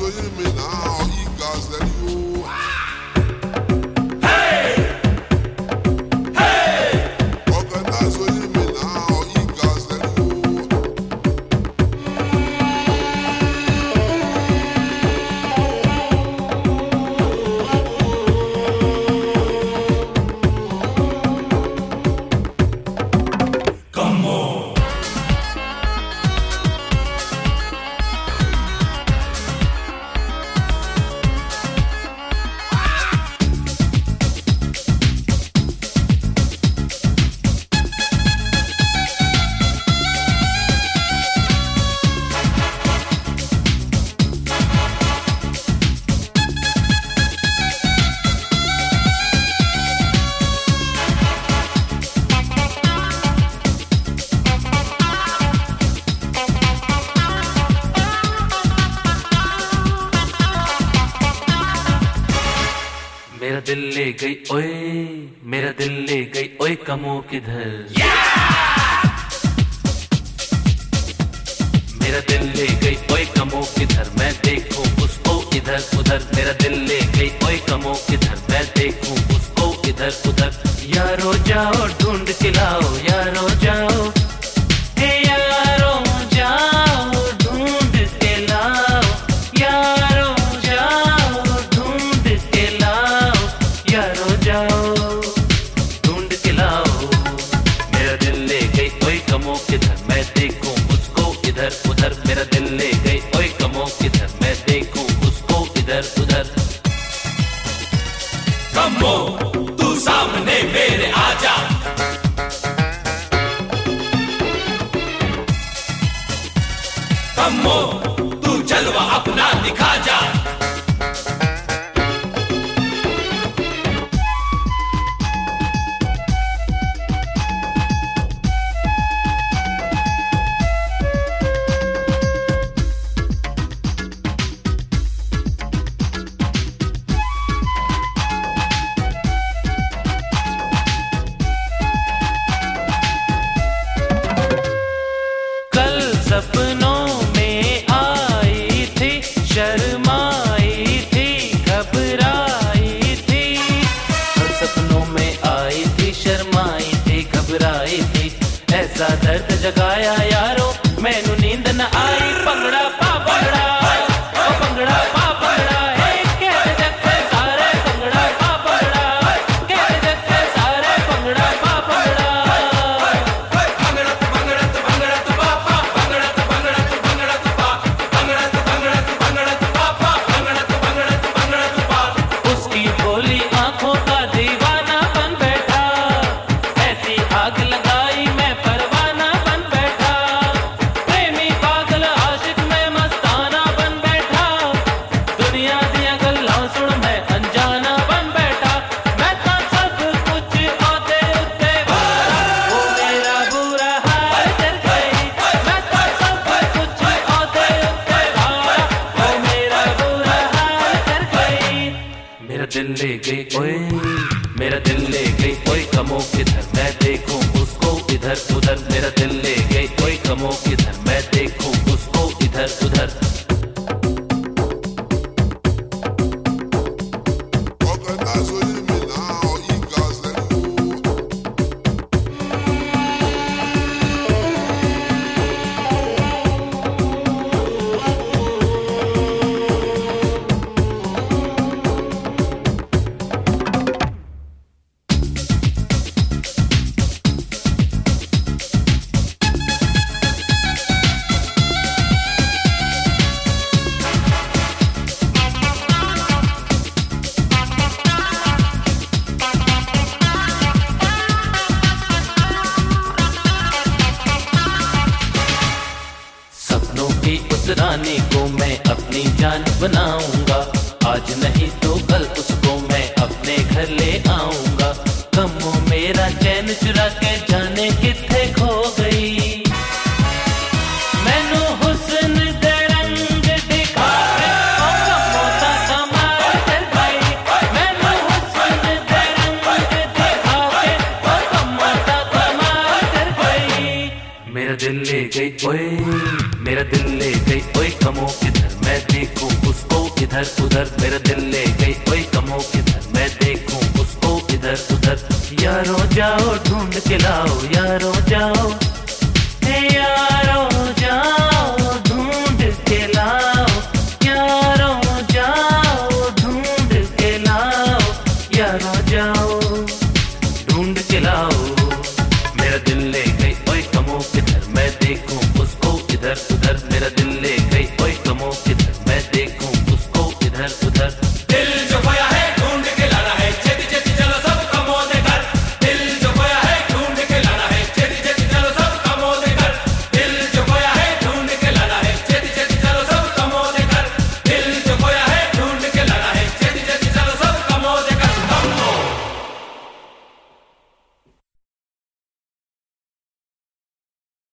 मेरा दिल ले गई ओए, मेरा दिल ले गई ओए कमो किधर। मेरा दिल ले गई ओए कमो किधर, मैं देखूं उसको इधर उधर। मेरा दिल ले गई ओए कमो किधर, मैं देखूं उसको इधर उधर। यारो जाओ ढूंढ के लाओ, यारो जाओ, हे यारो जाओ ढूंढ के लाओ, यारो जाओ ढूंढ के लाओ, यारो जाओ ढूंढ के लाओ। मेरा दिल ले गई ओए कमो किधर, मैं देखूं उसको इधर उधर। मेरा दिल ले गई ओए कमो किधर, मैं देखूं उसको इधर उधर। कमो तू सामने मेरे आजा, कमो तू जलवा अपना दिखा जा। सपनों में आई थी, शर्माई थी, घबराई थी। सपनों में आई थी, शर्माई थी, घबराई थी। ऐसा दर्द जगाया यारो मैनू नींद न आई। भंगड़ा पा भंगड़ा, ओ भंगड़ा पा भंगड़ा, हे कहते जैसे सारे भंगड़ा पा भंगड़ा, कहते जैसे सारे भंगड़ा पा भंगड़ा। मेरा दिल ले गई ओए, मेरा दिल ले गई ओए कमो किधर, मैं देखूं उसको इधर उधर। मेरा दिल ले गई ओए कमो किधर, मैं देखूं उसको इधर उधर। उस रानी को मैं अपनी जान बनाऊंगा, आज नहीं तो कल उसको मैं अपने घर ले आऊंगा। कमो मेरा चैन चुरा के जाने किथे खो गई, मैनू हुस्न दे रंग दिखा के ओ कमो दा कमाल कर गई। मैनू हुस्न दे रंग दिखा के ओ कमो दा कमाल कर गई। मेरा दिल ले गई ओए, मेरा दिल ले गई ओए कमो किधर, मैं देखूं उसको इधर उधर मेरा दिल ले गई, ओए कमो किधर मैं देखूं उसको इधर उधर। यारो जाओ ढूंढ के लाओ, यारो जाओ, हे यारो जाओ ढूंढ के लाओ, यारो जाओ ढूंढ के लाओ, यारो जाओ ढूंढ के लाओ। मेरा दिल ले गई, ओए कमो किधर मैं देखूं उसको इधर उधर मेरा दिल ले